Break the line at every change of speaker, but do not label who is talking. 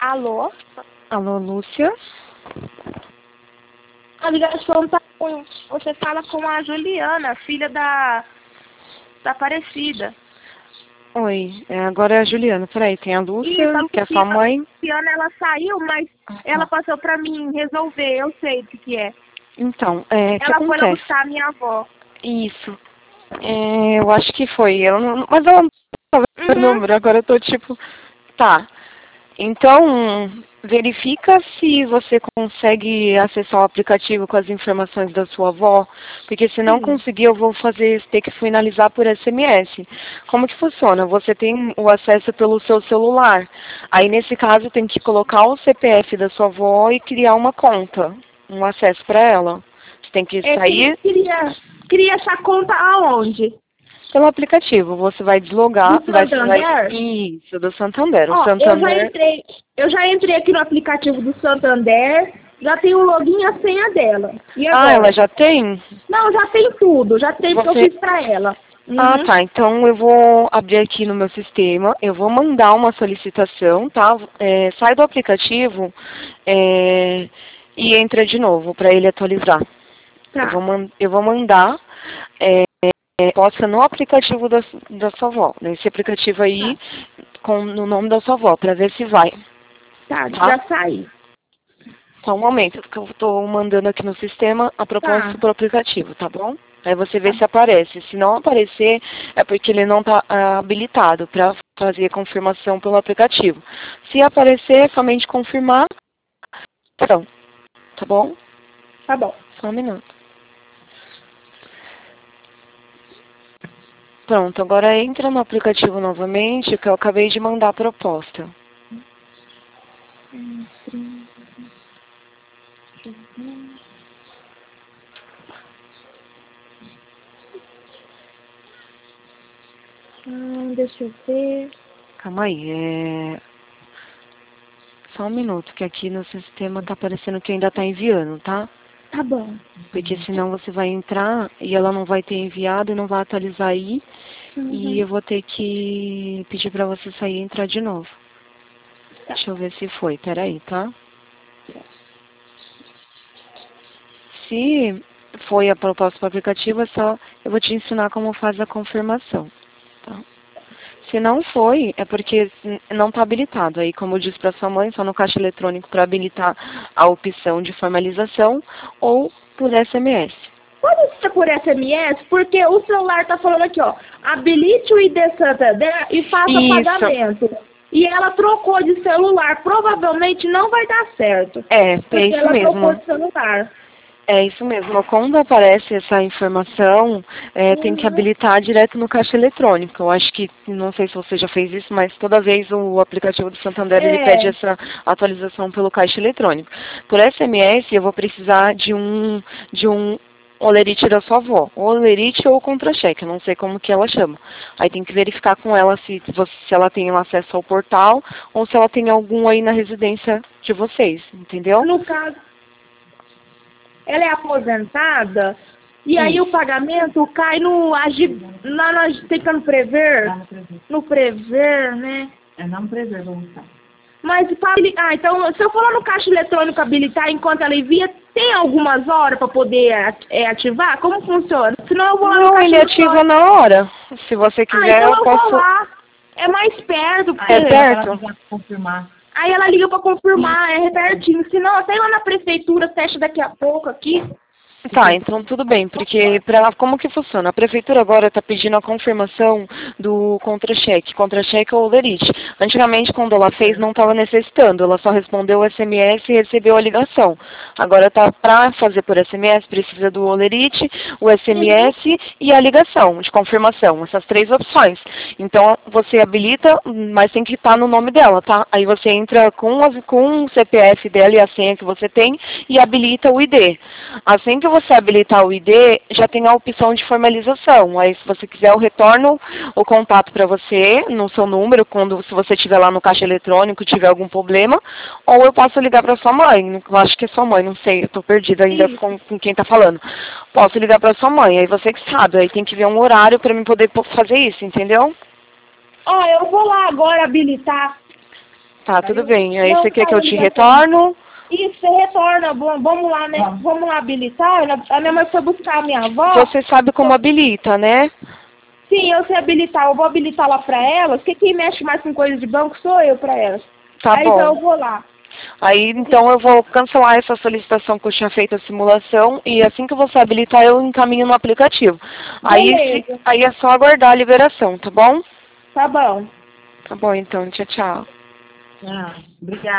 Alô?
Alô, Lúcia?
A ligação tá com... Você fala com a Juliana, filha da Aparecida.
Oi, agora é a Juliana. Peraí, tem a Lúcia, que é sua mãe.
A Juliana, ela saiu, mas ela passou pra mim resolver, eu sei o que é.
Então, o que
Ela foi lá
acontece?
buscar a minha avó.
Isso. Eu acho que foi. Mas ela não tava o número, agora eu tô tipo... Tá. Então, verifica se você consegue acessar o aplicativo com as informações da sua avó, porque se não conseguir, eu vou ter que finalizar por SMS. Como que funciona? Você tem o acesso pelo seu celular. Aí, nesse caso, tem que colocar o CPF da sua avó e criar uma conta, um acesso para ela. Você tem que sair...
Queria essa conta aonde?
Pelo aplicativo, você vai deslogar,
Do Santander?
Isso, do Santander. O
Ó,
Santander...
eu já entrei aqui no aplicativo do Santander, já tenho o login e a senha dela. E agora?
ela já tem?
Não, já tem tudo, já tem o que eu fiz pra ela.
Tá, então eu vou abrir aqui no meu sistema, eu vou mandar uma solicitação, tá? Sai do aplicativo e entra de novo para ele atualizar.
Tá.
Eu vou mandar posta no aplicativo da sua avó, nesse aplicativo aí, no nome da sua avó, para ver se vai.
Tá, já saí.
Só um momento, que eu estou mandando aqui no sistema a proposta pro aplicativo, tá bom? Aí você vê se aparece. Se não aparecer, é porque ele não está habilitado para fazer a confirmação pelo aplicativo. Se aparecer, é somente confirmar. Então, tá bom?
Tá bom.
Só um minuto. Pronto, agora entra no aplicativo novamente, que eu acabei de mandar a proposta.
Deixa eu ver.
Calma aí, só um minuto, que aqui no sistema tá aparecendo que ainda tá enviando, tá?
Tá bom.
Porque senão você vai entrar e ela não vai ter enviado e não vai atualizar aí. E eu vou ter que pedir pra você sair e entrar de novo. Deixa eu ver se foi, peraí, tá? Se foi a proposta para o aplicativo, eu vou te ensinar como faz a confirmação, tá? Se não foi, é porque não está habilitado. Aí, como eu disse para sua mãe, só no caixa eletrônico para habilitar a opção de formalização ou por SMS.
Pode ser por SMS, porque o celular tá falando aqui, ó, habilite o ID Santander e faça pagamento. E ela trocou de celular, provavelmente não vai dar certo.
É isso mesmo.
Ela trocou de celular.
É isso mesmo. Quando aparece essa informação, tem que habilitar direto no caixa eletrônico. Eu acho que, não sei se você já fez isso, mas toda vez o aplicativo do Santander ele pede essa atualização pelo caixa eletrônico. Por SMS, eu vou precisar de um olerite da sua avó. Ou olerite ou contra-cheque, eu não sei como que ela chama. Aí tem que verificar com ela se ela tem acesso ao portal ou se ela tem algum aí na residência de vocês, entendeu?
No caso, ela é aposentada e aí o pagamento cai tentando prever. No prever, né?
Não prever, vamos lá.
Mas então, se eu for lá no caixa eletrônico habilitar enquanto ela envia, tem algumas horas para poder ativar? Como funciona? Senão eu vou lá no caixa
ele ativa na hora. Se você quiser,
então
eu posso...
vou lá. É mais perto.
É perto?
Confirmar.
Aí ela liga para confirmar, é pertinho. Senão, até lá na prefeitura, fecha daqui a pouco aqui.
Tá, então tudo bem, porque como que funciona? A prefeitura agora está pedindo a confirmação do contra-cheque ou olerite. Antigamente, quando ela fez, não estava necessitando, ela só respondeu o SMS e recebeu a ligação. Agora para fazer por SMS, precisa do olerite, o SMS e a ligação de confirmação, essas três opções. Então, você habilita, mas tem que estar no nome dela, tá? Aí você entra com o CPF dela e a senha que você tem e habilita o ID. Assim que você habilitar o ID, já tem a opção de formalização. Aí, se você quiser, eu retorno o contato para você no seu número, se você estiver lá no caixa eletrônico, tiver algum problema, ou eu posso ligar para sua mãe. Eu acho que é sua mãe, não sei, eu estou perdida ainda com quem está falando. Posso ligar para sua mãe, aí você que sabe, aí tem que ver um horário para mim poder fazer isso, entendeu?
Eu vou lá agora habilitar.
Tá, tudo bem. Aí
Não,
você quer que eu te
já
retorno?
Isso, você retorna. Vamos lá, né? Vamos lá habilitar. A minha mãe foi buscar a minha avó.
Você sabe como habilita, né?
Sim, eu sei habilitar. Eu vou habilitar lá pra elas, porque quem mexe mais com coisa de banco sou eu pra elas.
Tá
Aí
bom.
então eu vou lá.
Aí, então, eu vou cancelar essa solicitação que eu tinha feito a simulação e assim que você habilitar, eu encaminho no aplicativo.
Beleza.
Aí é só aguardar a liberação, tá bom?
Tá bom.
Tá bom, então. Tchau, tchau.
Ah, obrigada.